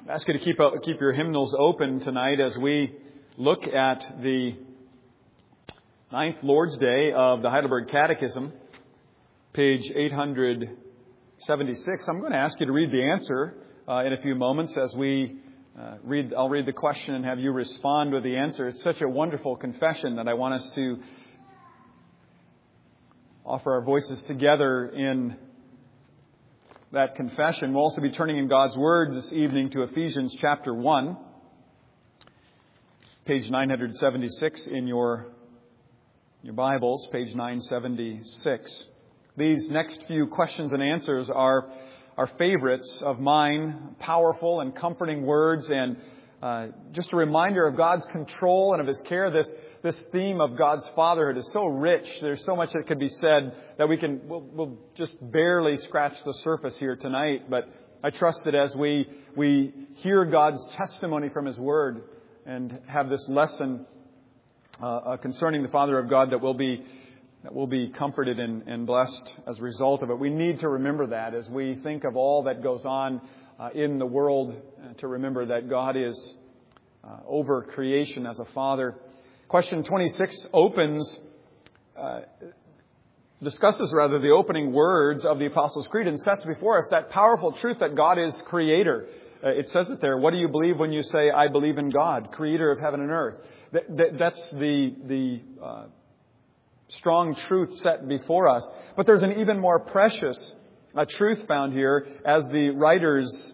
I ask you to keep your hymnals open tonight as we look at the 9th Lord's Day of the Heidelberg Catechism, page 876. I'm going to ask you to read the answer in a few moments as we read. I'll read the question and have you respond with the answer. It's such a wonderful confession that I want us to offer our voices together in that confession. We'll also be turning in God's Word this evening to Ephesians chapter 1, page 976 in your Bibles, page 976. These next few questions and answers are favorites of mine, powerful and comforting words, and just a reminder of God's control and of His care. This theme of God's fatherhood is so rich. There's so much that could be said that we'll just barely scratch the surface here tonight. But I trust that as we hear God's testimony from His Word and have this lesson concerning the Father of God, that we'll be comforted and blessed as a result of it. We need to remember that as we think of all that goes on in the world, to remember that God is over creation as a Father. Question 26 discusses the opening words of the Apostles' Creed and sets before us that powerful truth that God is Creator. It says it there. What do you believe when you say, I believe in God, Creator of heaven and earth? That's the strong truth set before us. But there's an even more precious truth found here as the writers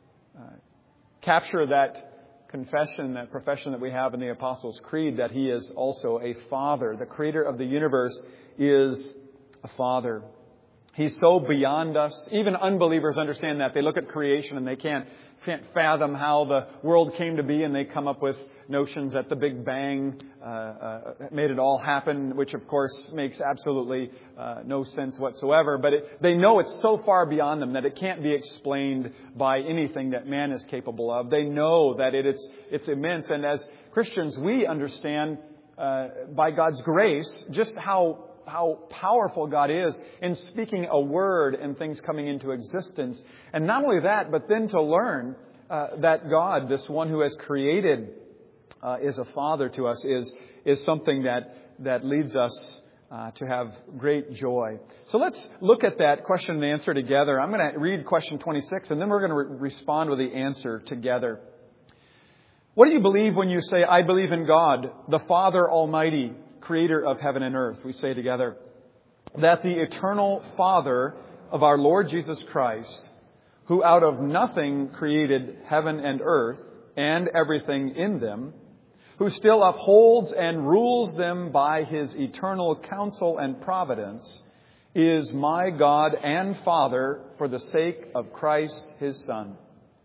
capture that confession, that profession that we have in the Apostles' Creed, that He is also a Father. The Creator of the universe is a Father. He's so beyond us. Even unbelievers understand that. They look at creation and they can't fathom how the world came to be, and they come up with notions that the Big Bang made it all happen, which of course makes absolutely no sense whatsoever. But they know it's so far beyond them that it can't be explained by anything that man is capable of. They know that it's immense. And as Christians, we understand by God's grace just how powerful God is in speaking a word and things coming into existence. And not only that, but then to learn that God, this one who has created, is a Father to us, is something that leads us to have great joy. So let's look at that question and answer together. I'm going to read question 26, and then we're going to respond with the answer together. What do you believe when you say, I believe in God, the Father Almighty, Creator of heaven and earth? We say together that the eternal Father of our Lord Jesus Christ, who out of nothing created heaven and earth and everything in them, who still upholds and rules them by His eternal counsel and providence, is my God and Father for the sake of Christ His Son.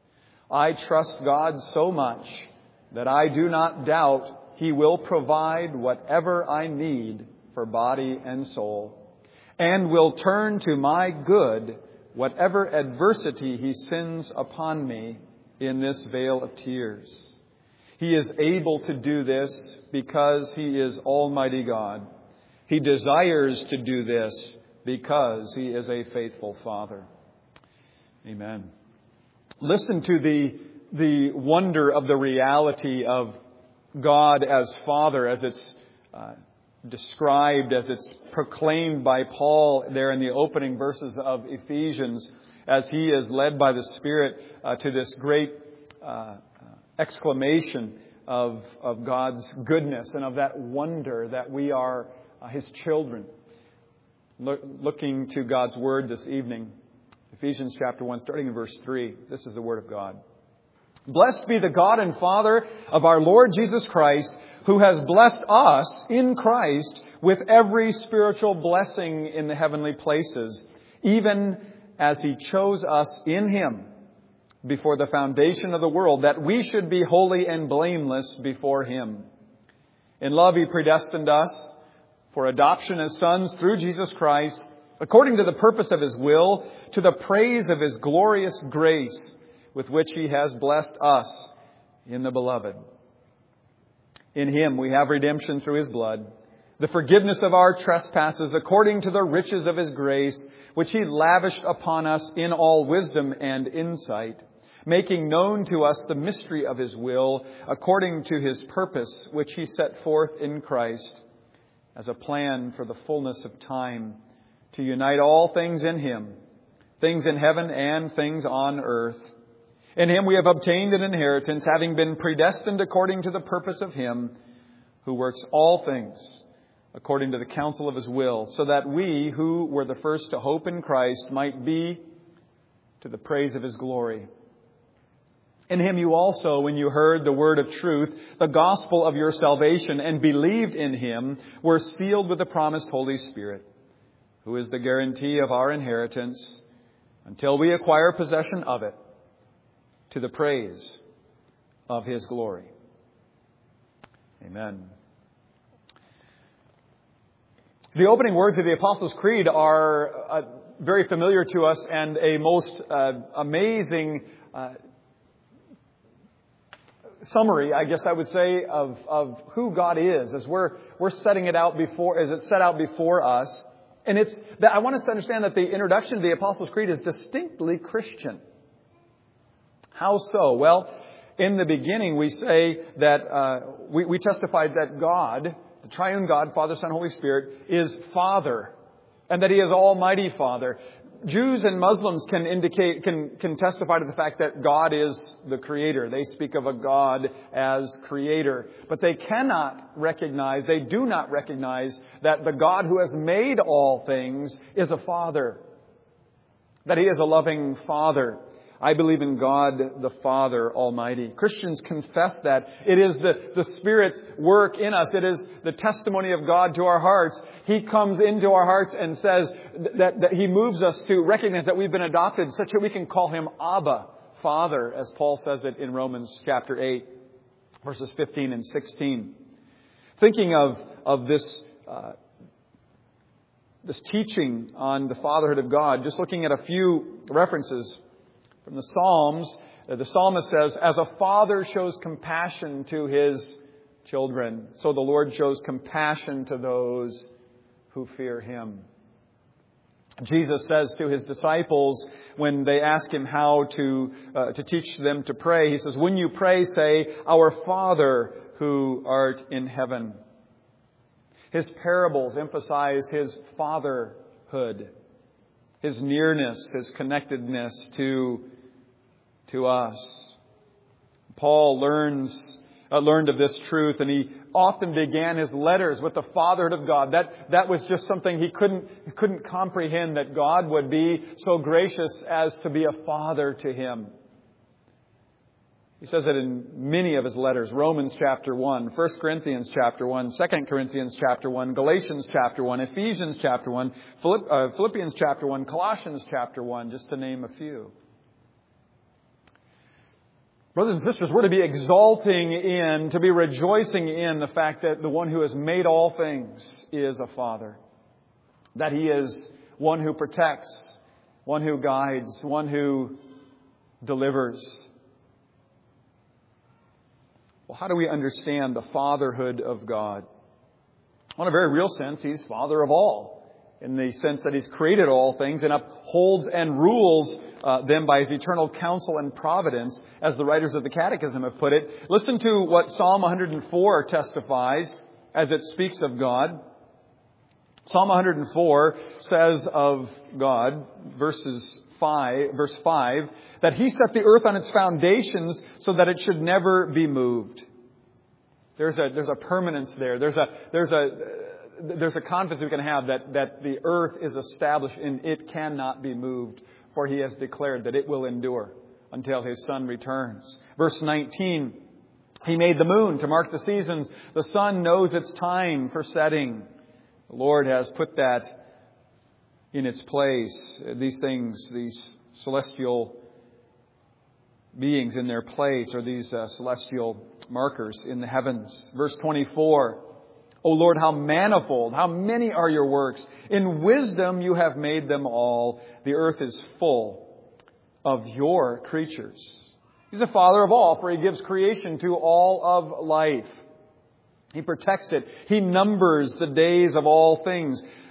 I trust God so much that I do not doubt He will provide whatever I need for body and soul, and will turn to my good whatever adversity He sends upon me in this vale of tears. He is able to do this because He is Almighty God. He desires to do this because He is a faithful Father. Amen. Listen to the wonder of the reality of God as Father, as it's described, as it's proclaimed by Paul there in the opening verses of Ephesians, as he is led by the Spirit to this great exclamation of God's goodness and of that wonder that we are His children. Looking to God's Word this evening, Ephesians chapter 1, starting in verse 3, this is the Word of God. Blessed be the God and Father of our Lord Jesus Christ, who has blessed us in Christ with every spiritual blessing in the heavenly places, even as He chose us in Him before the foundation of the world, that we should be holy and blameless before Him. In love He predestined us for adoption as sons through Jesus Christ, according to the purpose of His will, to the praise of His glorious grace, with which He has blessed us in the Beloved. In Him we have redemption through His blood, the forgiveness of our trespasses according to the riches of His grace, which He lavished upon us in all wisdom and insight. making known to us the mystery of His will, according to His purpose, which He set forth in Christ as a plan for the fullness of time, to unite all things in Him, things in heaven and things on earth. In Him we have obtained an inheritance, having been predestined according to the purpose of Him who works all things according to the counsel of His will, so that we, who were the first to hope in Christ, might be to the praise of His glory. In Him you also, when you heard the word of truth, the gospel of your salvation, and believed in Him, were sealed with the promised Holy Spirit, who is the guarantee of our inheritance until we acquire possession of it, to the praise of His glory. Amen. The opening words of the Apostles' Creed are very familiar to us and a most amazing summary, I guess I would say, of who God is as we're setting it out before, as it's set out before us. And I want us to understand that the introduction to the Apostles' Creed is distinctly Christian. How so? Well, in the beginning we say that we testified that God, the triune God, Father, Son, Holy Spirit, is Father, and that He is Almighty Father. Jews and Muslims can testify to the fact that God is the Creator. They speak of a God as Creator. But they do not recognize that the God who has made all things is a Father. That He is a loving Father. I believe in God the Father Almighty. Christians confess that. It is the Spirit's work in us. It is the testimony of God to our hearts. He comes into our hearts and says that He moves us to recognize that we've been adopted such that we can call Him Abba, Father, as Paul says it in Romans chapter 8, verses 15 and 16. Thinking of this teaching on the fatherhood of God, just looking at a few references from the Psalms, the psalmist says, as a father shows compassion to his children, so the Lord shows compassion to those who fear Him. Jesus says to His disciples, when they ask Him how to teach them to pray, He says, when you pray, say, Our Father who art in heaven. His parables emphasize His fatherhood, His nearness, His connectedness to us. Paul learned of this truth, and he often began his letters with the fatherhood of God. That was just something he couldn't comprehend, that God would be so gracious as to be a father to him. He says it in many of his letters. Romans chapter 1, 1 Corinthians chapter 1, 2 Corinthians chapter 1, Galatians chapter 1, Ephesians chapter 1, Philippians chapter 1, Colossians chapter 1, just to name a few. Brothers and sisters, we're to be exalting in, to be rejoicing in the fact that the one who has made all things is a Father. That He is one who protects, one who guides, one who delivers. Well, how do we understand the fatherhood of God? Well, in a very real sense, He's Father of all, in the sense that He's created all things and upholds and rules them by His eternal counsel and providence, as the writers of the Catechism have put it. Listen to what Psalm 104 testifies as it speaks of God. Psalm 104 says of God, verse 5, that He set the earth on its foundations so that it should never be moved. There's a permanence there. There's a confidence we can have that the earth is established and it cannot be moved, for He has declared that it will endure until His Son returns. Verse 19, He made the moon to mark the seasons. The sun knows its time for setting. The Lord has put that in its place. These things, these celestial beings in their place, or these celestial markers in the heavens. Verse 24, O Lord, how manifold, how many are your works. In wisdom you have made them all. The earth is full of your creatures. He's the Father of all, for He gives creation to all of life. He protects it. He numbers the days of all things.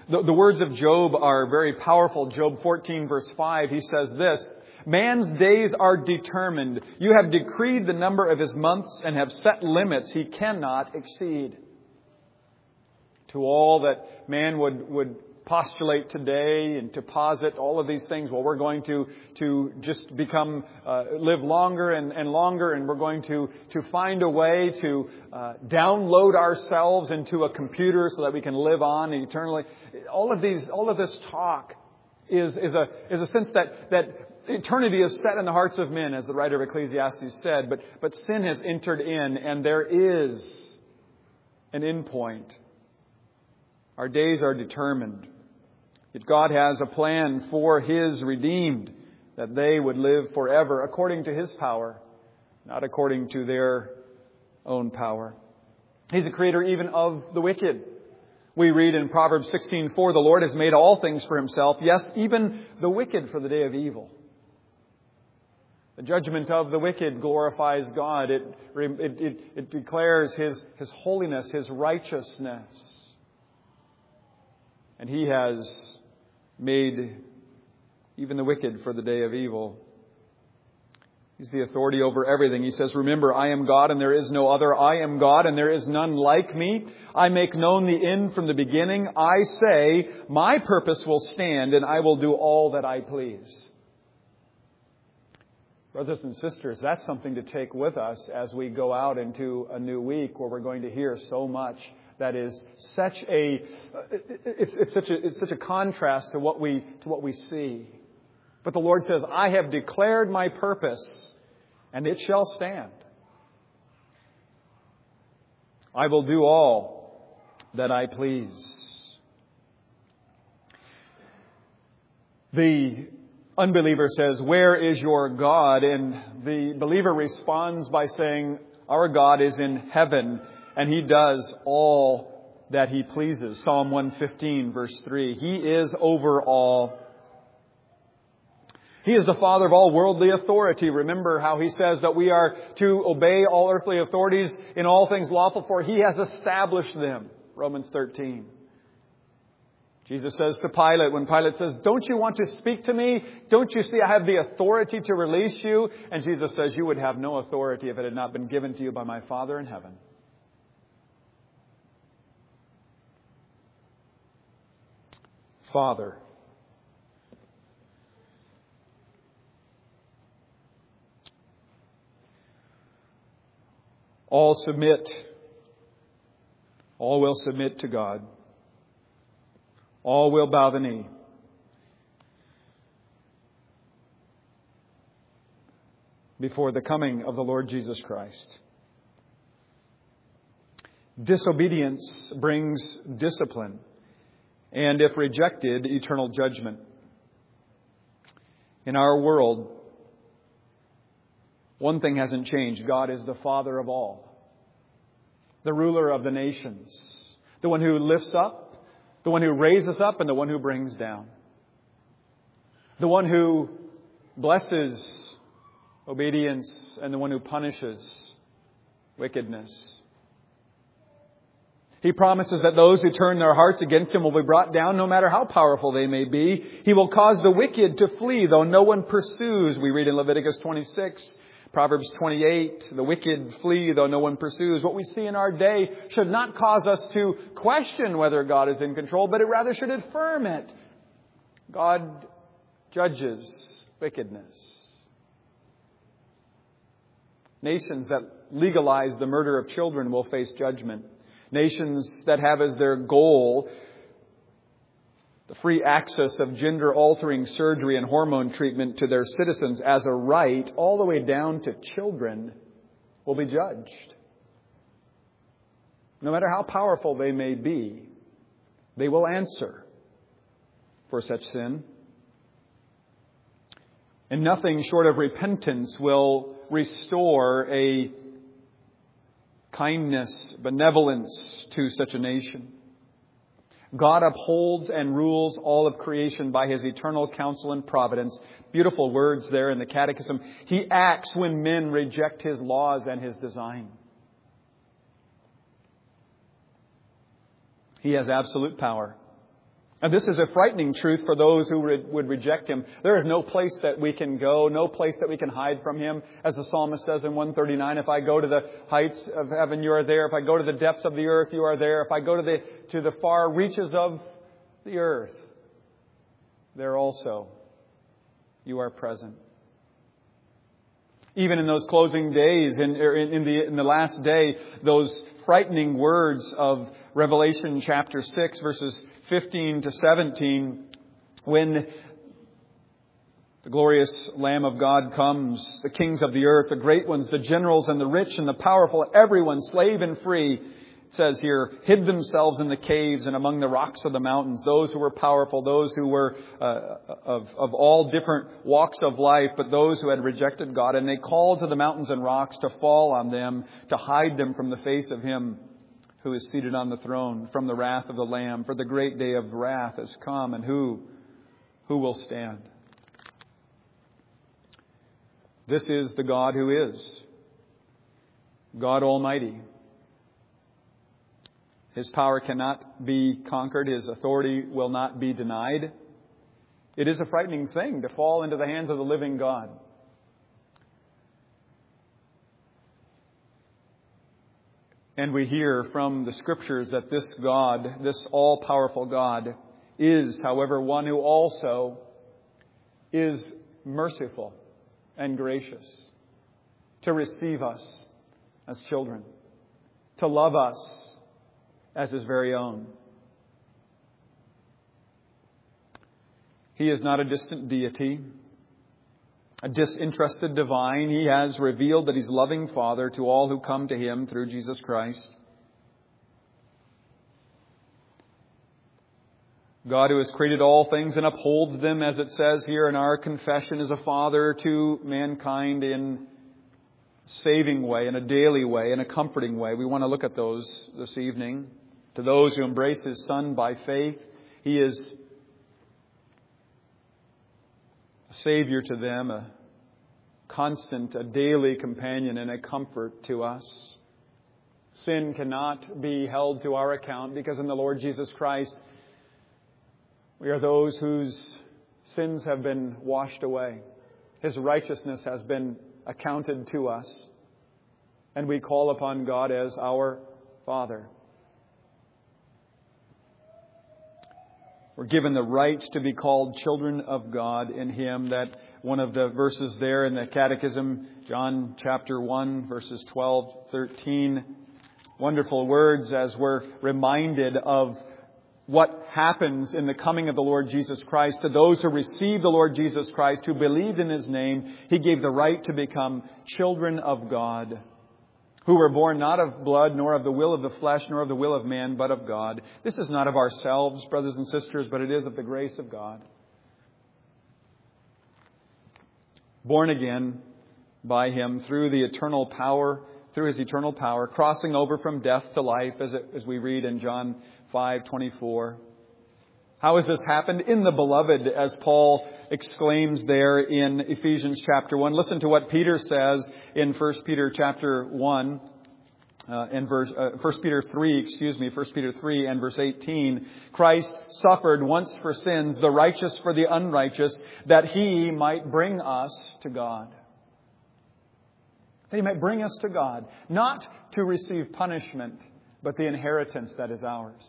The words of Job are very powerful. Job 14 verse 5, he says this, "Man's days are determined. You have decreed the number of his months and have set limits he cannot exceed." To all that man would postulate today and to posit all of these things, well, we're going to just become, live longer and longer, and we're going to find a way to download ourselves into a computer so that we can live on eternally. All of this talk is a sense that eternity is set in the hearts of men, as the writer of Ecclesiastes said, but sin has entered in, and there is an end point. Our days are determined. Yet God has a plan for His redeemed, that they would live forever according to His power, not according to their own power. He's the creator even of the wicked. We read in Proverbs 16:4, "The Lord has made all things for Himself, yes, even the wicked for the day of evil." The judgment of the wicked glorifies God. It declares His holiness, His righteousness. And He has made even the wicked for the day of evil. He's the authority over everything. He says, "Remember, I am God and there is no other. I am God and there is none like me. I make known the end from the beginning. I say, my purpose will stand and I will do all that I please." Brothers and sisters, that's something to take with us as we go out into a new week where we're going to hear so much that is such a contrast to what we see. But the Lord says, "I have declared my purpose, and it shall stand. I will do all that I please." The unbeliever says, "Where is your God?" And the believer responds by saying, "Our God is in heaven, and He does all that He pleases." Psalm 115, verse 3. He is over all. He is the Father of all worldly authority. Remember how He says that we are to obey all earthly authorities in all things lawful, for He has established them. Romans 13. Jesus says to Pilate, when Pilate says, "Don't you want to speak to me? Don't you see I have the authority to release you?" And Jesus says, "You would have no authority if it had not been given to you by my Father in heaven." Father. All will submit to God. All will bow the knee. Before the coming of the Lord Jesus Christ. Disobedience brings discipline, and if rejected, eternal judgment. In our world, one thing hasn't changed. God is the Father of all. The ruler of the nations. The one who lifts up, the one who raises up, and the one who brings down. The one who blesses obedience and the one who punishes wickedness. He promises that those who turn their hearts against Him will be brought down no matter how powerful they may be. He will cause the wicked to flee though no one pursues. We read in Leviticus 26, Proverbs 28, "The wicked flee though no one pursues." What we see in our day should not cause us to question whether God is in control, but it rather should affirm it. God judges wickedness. Nations that legalize the murder of children will face judgment. Nations that have as their goal the free access of gender-altering surgery and hormone treatment to their citizens as a right, all the way down to children, will be judged. No matter how powerful they may be, they will answer for such sin. And nothing short of repentance will restore a kindness, benevolence to such a nation. God upholds and rules all of creation by His eternal counsel and providence. Beautiful words there in the Catechism. He acts when men reject His laws and His design. He has absolute power. And this is a frightening truth for those who would reject Him. There is no place that we can go, no place that we can hide from Him. As the psalmist says in 139, if I go to the heights of heaven, you are there. If I go to the depths of the earth, you are there. If I go to the far reaches of the earth, there also you are present. Even in those closing days, in the last day, those frightening words of Revelation chapter 6, verses 15 to 17, when the glorious Lamb of God comes, the kings of the earth, the great ones, the generals and the rich and the powerful, everyone, slave and free, it says here, hid themselves in the caves and among the rocks of the mountains, those who were powerful, those who were of all different walks of life, but those who had rejected God. And they called to the mountains and rocks to fall on them, to hide them from the face of Him who is seated on the throne, from the wrath of the Lamb. For the great day of wrath has come, and who will stand? This is the God who is God Almighty. His power cannot be conquered. His authority will not be denied. It is a frightening thing to fall into the hands of the living God. And we hear from the Scriptures that this God, this all-powerful God, is, however, one who also is merciful and gracious to receive us as children, to love us as His very own. He is not a distant deity, a disinterested divine. He has revealed that He's loving Father to all who come to Him through Jesus Christ. God who has created all things and upholds them, as it says here in our confession, is a Father to mankind in a saving way, in a daily way, in a comforting way. We want to look at those this evening. To those who embrace His Son by faith, He is a Savior to them, a constant, a daily companion and a comfort to us. Sin cannot be held to our account because in the Lord Jesus Christ, we are those whose sins have been washed away. His righteousness has been accounted to us. And we call upon God as our Father. We're given the right to be called children of God in Him. That one of the verses there in the Catechism, John chapter 1, verses 12, 13. Wonderful words as we're reminded of what happens in the coming of the Lord Jesus Christ. To those who receive the Lord Jesus Christ, who believed in His name, He gave the right to become children of God, who were born not of blood, nor of the will of the flesh, nor of the will of man, but of God. This is not of ourselves, brothers and sisters, but it is of the grace of God. Born again by Him through the eternal power, through His eternal power, crossing over from death to life, as we read in John 5:24. How has this happened? In the Beloved, as Paul exclaims there in Ephesians chapter 1. Listen to what Peter says in 1 Peter chapter 1 and 1 Peter 3 and verse 18. Christ suffered once for sins, the righteous for the unrighteous, that He might bring us to God. That He might bring us to God, not to receive punishment, but the inheritance that is ours.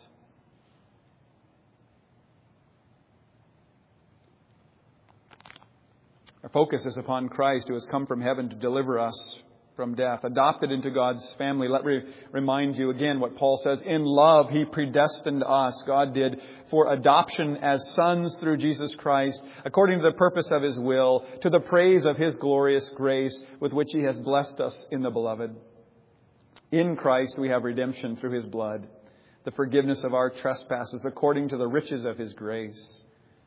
Our focus is upon Christ, who has come from heaven to deliver us from death, adopted into God's family. Let me remind you again what Paul says. In love, He predestined us, God did, for adoption as sons through Jesus Christ, according to the purpose of His will, to the praise of His glorious grace, with which He has blessed us in the Beloved. In Christ we have redemption through His blood, the forgiveness of our trespasses, according to the riches of His grace.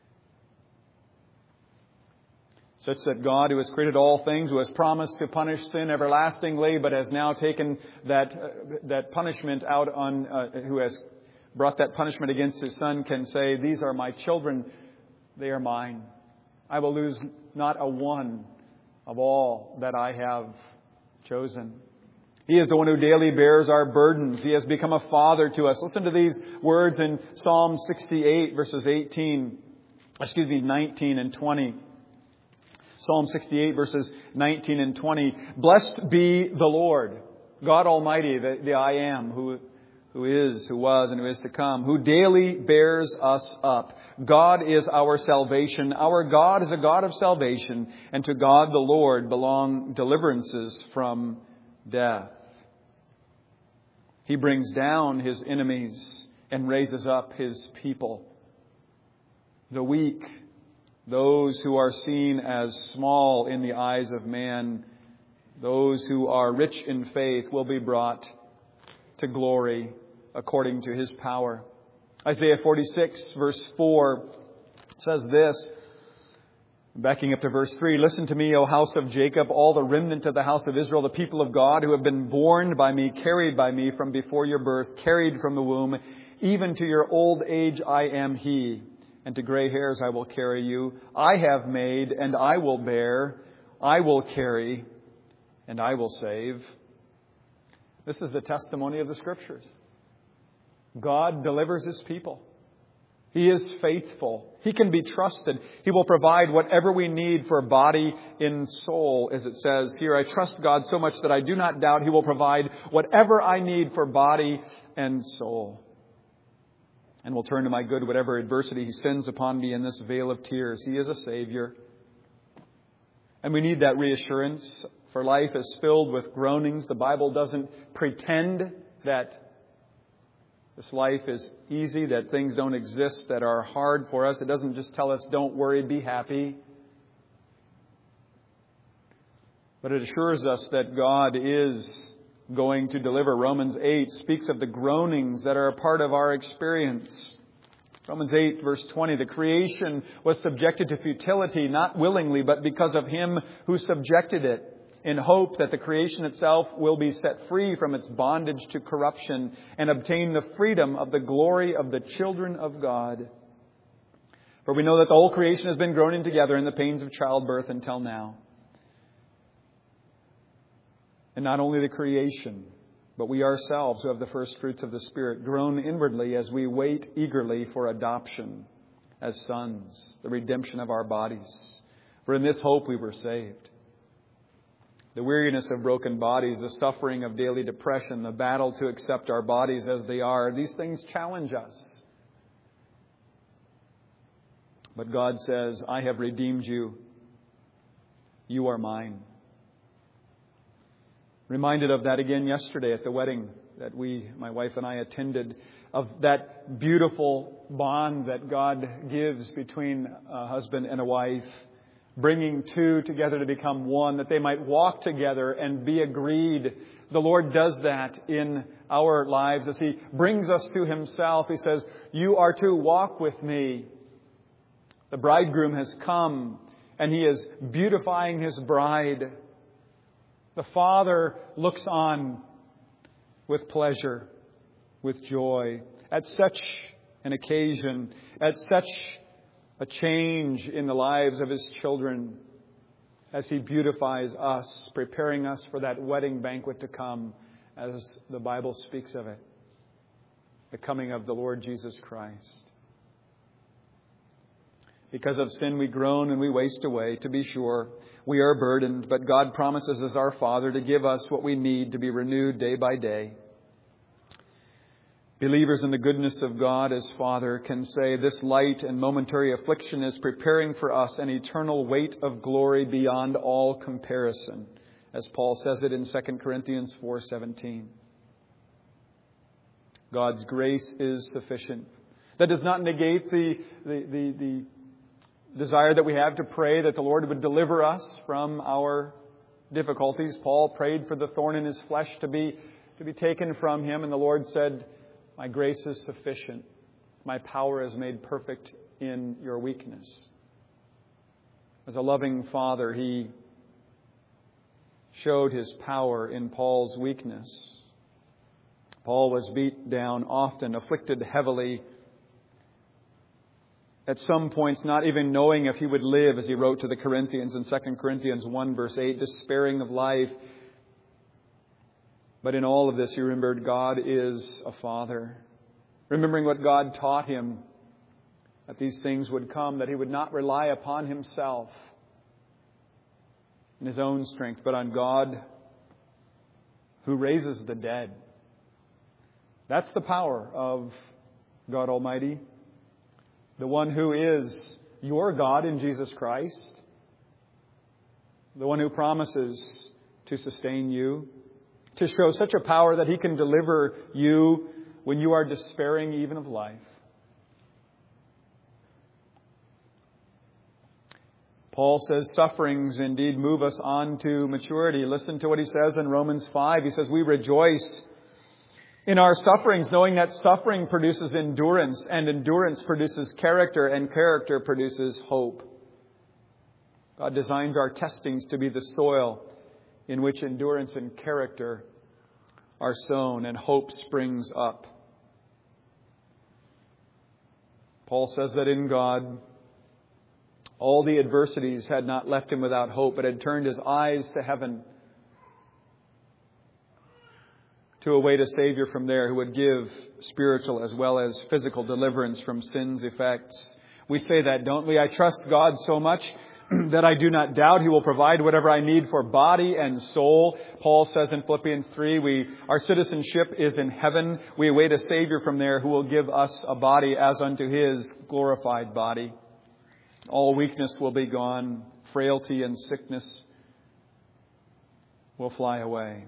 Such that God, who has created all things, who has promised to punish sin everlastingly, but has now taken that punishment out on, who has brought that punishment against His Son, can say, "These are my children, they are mine. I will lose not a one of all that I have chosen." He is the one who daily bears our burdens. He has become a father to us. Listen to these words in Psalm 68, verses 19 and 20. Psalm 68, verses 19 and 20. Blessed be the Lord, God Almighty, the I Am, who is, who was, and who is to come, who daily bears us up. God is our salvation. Our God is a God of salvation, and to God the Lord belong deliverances from death. He brings down His enemies and raises up His people. The weak, those who are seen as small in the eyes of man, those who are rich in faith will be brought to glory according to His power. Isaiah 46 verse 4 says this, backing up to verse 3, Listen to me, O house of Jacob, all the remnant of the house of Israel, the people of God who have been born by me, carried by me from before your birth, carried from the womb, even to your old age I am He, and to gray hairs I will carry you. I have made, and I will bear, I will carry, and I will save. This is the testimony of the Scriptures. God delivers His people. He is faithful. He can be trusted. He will provide whatever we need for body and soul, as it says here. I trust God so much that I do not doubt He will provide whatever I need for body and soul. And will turn to my good whatever adversity He sends upon me in this vale of tears. He is a Savior. And we need that reassurance, for life is filled with groanings. The Bible doesn't pretend that this life is easy, that things don't exist that are hard for us. It doesn't just tell us, don't worry, be happy. But it assures us that God is going to deliver. Romans 8 speaks of the groanings that are a part of our experience. Romans 8 verse 20, the creation was subjected to futility, not willingly, but because of Him who subjected it, in hope that the creation itself will be set free from its bondage to corruption and obtain the freedom of the glory of the children of God. For we know that the whole creation has been groaning together in the pains of childbirth until now. And not only the creation, but we ourselves who have the first fruits of the Spirit groan inwardly as we wait eagerly for adoption as sons, the redemption of our bodies. For in this hope we were saved. The weariness of broken bodies, the suffering of daily depression, the battle to accept our bodies as they are, these things challenge us. But God says, I have redeemed you. You are mine. Reminded of that again yesterday at the wedding that my wife and I attended, of that beautiful bond that God gives between a husband and a wife, bringing two together to become one, that they might walk together and be agreed. The Lord does that in our lives as He brings us to Himself. He says, you are to walk with me. The bridegroom has come and He is beautifying His bride. The Father looks on with pleasure, with joy, at such an occasion, at such a change in the lives of His children as He beautifies us, preparing us for that wedding banquet to come, as the Bible speaks of it, the coming of the Lord Jesus Christ. Because of sin we groan and we waste away, to be sure. We are burdened, but God promises as our Father to give us what we need to be renewed day by day. Believers in the goodness of God as Father can say, this light and momentary affliction is preparing for us an eternal weight of glory beyond all comparison, as Paul says it in 2 Corinthians 4:17. God's grace is sufficient. That does not negate the desire that we have to pray that the Lord would deliver us from our difficulties. Paul prayed for the thorn in his flesh to be taken from him, and the Lord said, my grace is sufficient. My power is made perfect in your weakness. As a loving Father, He showed His power in Paul's weakness. Paul was beat down often, afflicted heavily, at some points not even knowing if he would live, as he wrote to the Corinthians in 2 Corinthians 1 verse 8, despairing of life. But in all of this, he remembered God is a Father. Remembering what God taught him, that these things would come, that he would not rely upon himself in his own strength, but on God who raises the dead. That's the power of God Almighty. The one who is your God in Jesus Christ. The one who promises to sustain you. To show such a power that He can deliver you when you are despairing even of life. Paul says sufferings indeed move us on to maturity. Listen to what he says in Romans 5. He says, we rejoice in our sufferings, knowing that suffering produces endurance, and endurance produces character, and character produces hope. God designs our testings to be the soil in which endurance and character are sown, and hope springs up. Paul says that in God, all the adversities had not left him without hope, but had turned his eyes to heaven to await a Savior from there who would give spiritual as well as physical deliverance from sin's effects. We say that, don't we? I trust God so much that I do not doubt He will provide whatever I need for body and soul. Paul says in Philippians 3, our citizenship is in heaven. We await a Savior from there who will give us a body as unto His glorified body. All weakness will be gone. Frailty and sickness will fly away.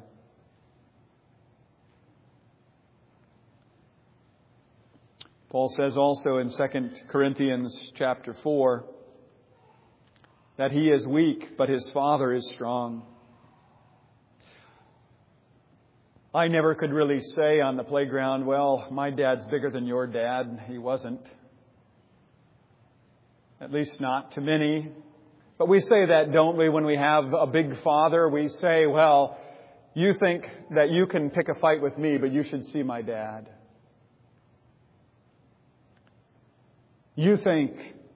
Paul says also in 2 Corinthians chapter 4 that he is weak, but his Father is strong. I never could really say on the playground, well, my dad's bigger than your dad. He wasn't. At least not to many. But we say that, don't we, when we have a big father? We say, well, you think that you can pick a fight with me, but you should see my dad. You think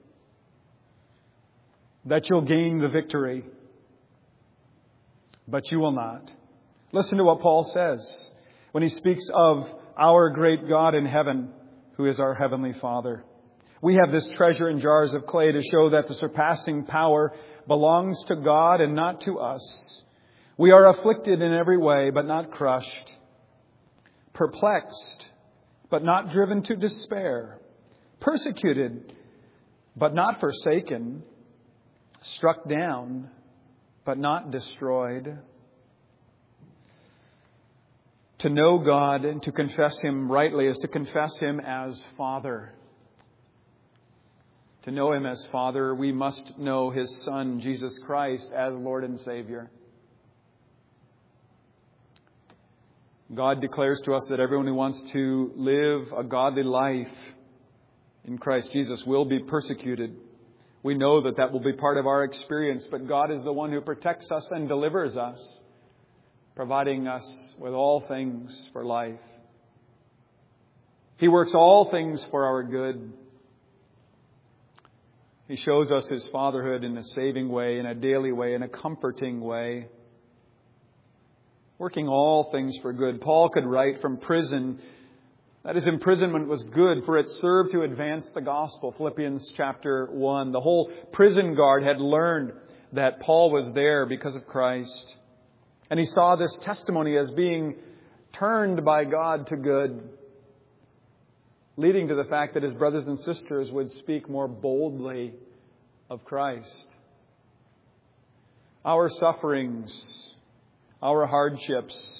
that you'll gain the victory, but you will not. Listen to what Paul says when he speaks of our great God in heaven, who is our heavenly Father. We have this treasure in jars of clay to show that the surpassing power belongs to God and not to us. We are afflicted in every way, but not crushed. Perplexed, but not driven to despair. Persecuted, but not forsaken. Struck down, but not destroyed. To know God and to confess Him rightly is to confess Him as Father. To know Him as Father, we must know His Son, Jesus Christ, as Lord and Savior. God declares to us that everyone who wants to live a godly life in Christ Jesus will be persecuted. We know that that will be part of our experience, but God is the one who protects us and delivers us, providing us with all things for life. He works all things for our good. He shows us His fatherhood in a saving way, in a daily way, in a comforting way. Working all things for good. Paul could write from prison that his imprisonment was good, for it served to advance the gospel. Philippians chapter 1. The whole prison guard had learned that Paul was there because of Christ. And he saw this testimony as being turned by God to good, leading to the fact that his brothers and sisters would speak more boldly of Christ. Our sufferings, our hardships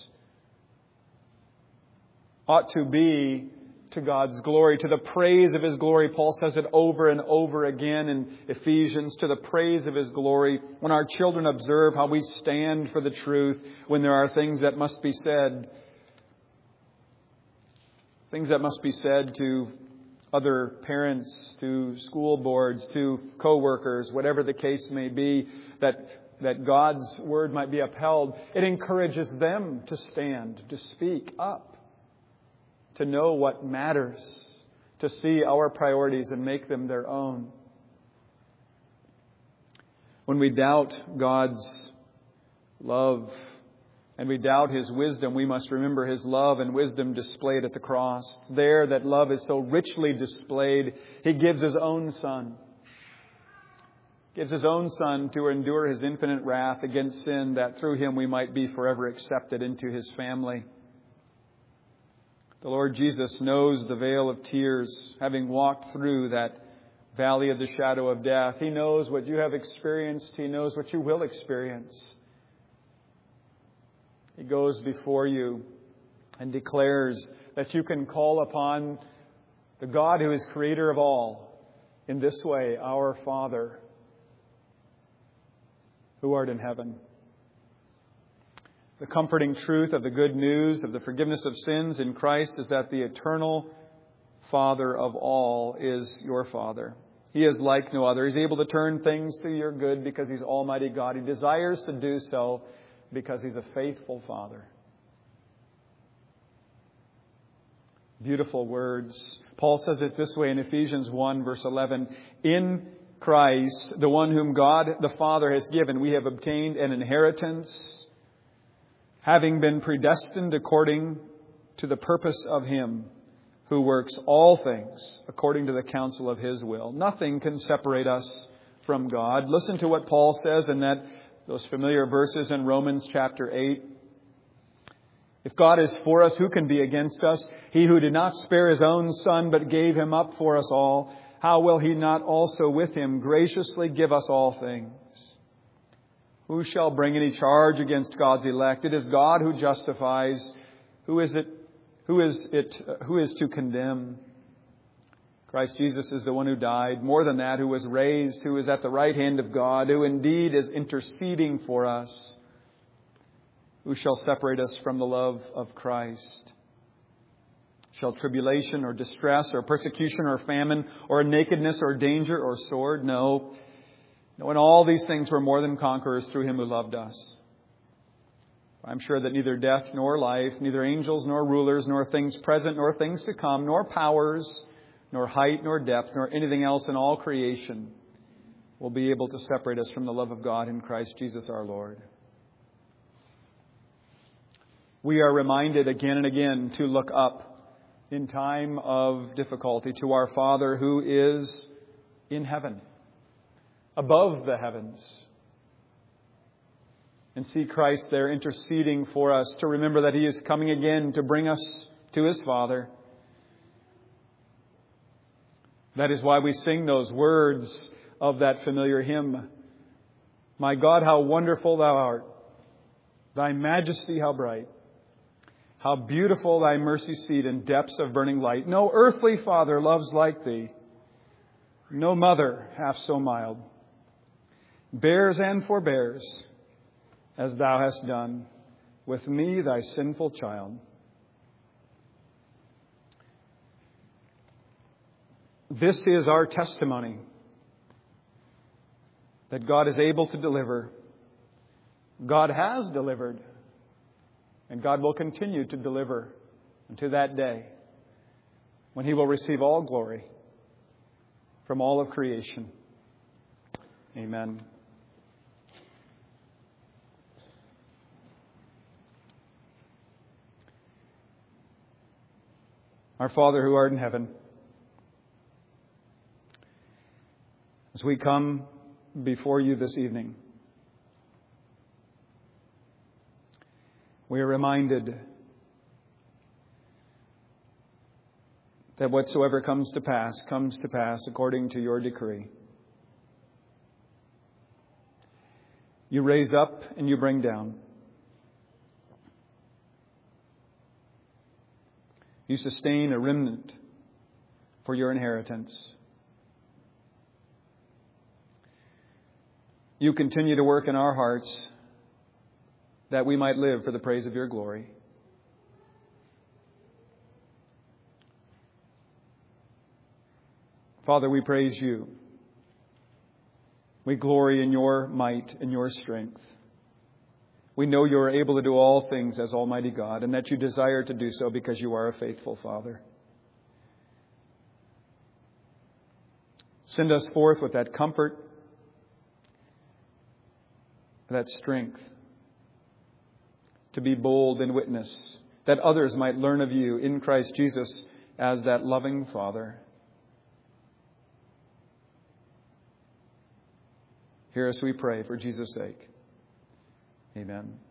ought to be to God's glory, to the praise of His glory. Paul says it over and over again in Ephesians, to the praise of His glory. When our children observe how we stand for the truth, when there are things that must be said, things that must be said to other parents, to school boards, to co-workers, whatever the case may be, that God's word might be upheld, it encourages them to stand, to speak up, to know what matters, to see our priorities and make them their own. When we doubt God's love and we doubt His wisdom, we must remember His love and wisdom displayed at the cross. It's there that love is so richly displayed. He gives His own Son. Gives His own Son to endure His infinite wrath against sin, that through Him we might be forever accepted into His family. The Lord Jesus knows the vale of tears, having walked through that valley of the shadow of death. He knows what you have experienced. He knows what you will experience. He goes before you and declares that you can call upon the God who is creator of all in this way, our Father, who art in heaven. The comforting truth of the good news of the forgiveness of sins in Christ is that the eternal Father of all is your Father. He is like no other. He's able to turn things to your good because He's Almighty God. He desires to do so because He's a faithful Father. Beautiful words. Paul says it this way in Ephesians 1, verse 11. In Christ, the one whom God the Father has given, we have obtained an inheritance, having been predestined according to the purpose of Him who works all things according to the counsel of His will. Nothing can separate us from God. Listen to what Paul says in those familiar verses in Romans chapter 8. If God is for us, who can be against us? He who did not spare His own Son, but gave Him up for us all, how will He not also with Him graciously give us all things? Who shall bring any charge against God's elect? It is God who justifies. Who is to condemn? Christ Jesus is the one who died. More than that, who was raised, who is at the right hand of God, who indeed is interceding for us. Who shall separate us from the love of Christ? Shall tribulation or distress or persecution or famine or nakedness or danger or sword? No. No, in all these things we're more than conquerors through Him who loved us. I'm sure that neither death nor life, neither angels nor rulers, nor things present nor things to come, nor powers, nor height nor depth, nor anything else in all creation will be able to separate us from the love of God in Christ Jesus our Lord. We are reminded again and again to look up in time of difficulty to our Father who is in heaven, above the heavens, and see Christ there interceding for us, to remember that He is coming again to bring us to His Father. That is why we sing those words of that familiar hymn. My God, how wonderful Thou art. Thy majesty, how bright. How beautiful Thy mercy seat in depths of burning light. No earthly father loves like Thee. No mother half so mild. Bears and forbears as Thou hast done with me, Thy sinful child. This is our testimony that God is able to deliver. God has delivered. And God will continue to deliver unto that day when He will receive all glory from all of creation. Amen. Our Father who art in heaven, as we come before You this evening, we are reminded that whatsoever comes to pass according to Your decree. You raise up and You bring down. You sustain a remnant for Your inheritance. You continue to work in our hearts that we might live for the praise of Your glory. Father, we praise You. We glory in Your might and Your strength. We know You are able to do all things as Almighty God, and that You desire to do so because You are a faithful Father. Send us forth with that comfort, that strength, to be bold in witness, that others might learn of you in Christ Jesus as that loving Father. Hear us, we pray, for Jesus' sake. Amen.